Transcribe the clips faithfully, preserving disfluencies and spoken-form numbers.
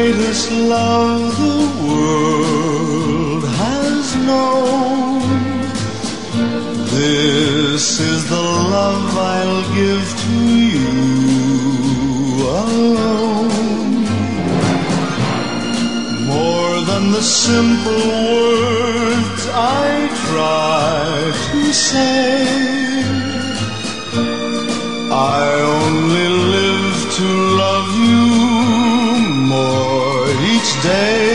greatest love the world has known. This is the love I'll give to you alone. More than the simple words I try to say, I only live to love you more each day.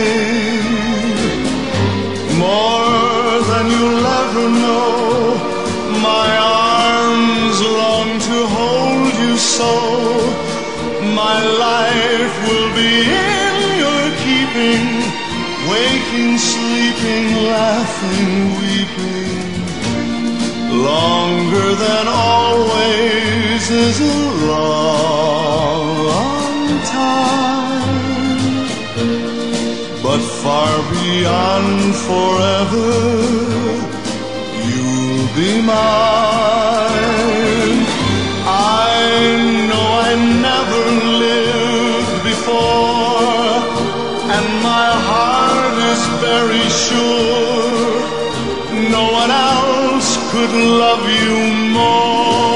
More than you'll ever know, my arms long to hold you so. My life will be in your keeping, waking, sleeping, laughing, weeping. Longer than always is a long, long time, but far beyond forever, you'll be mine. I know I never lived before, and my heart is very sure no one else could love you more.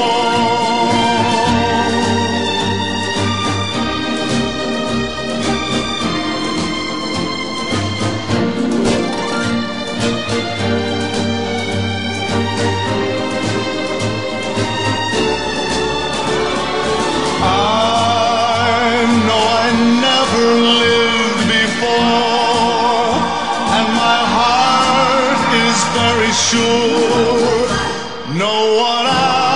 Sure, no one else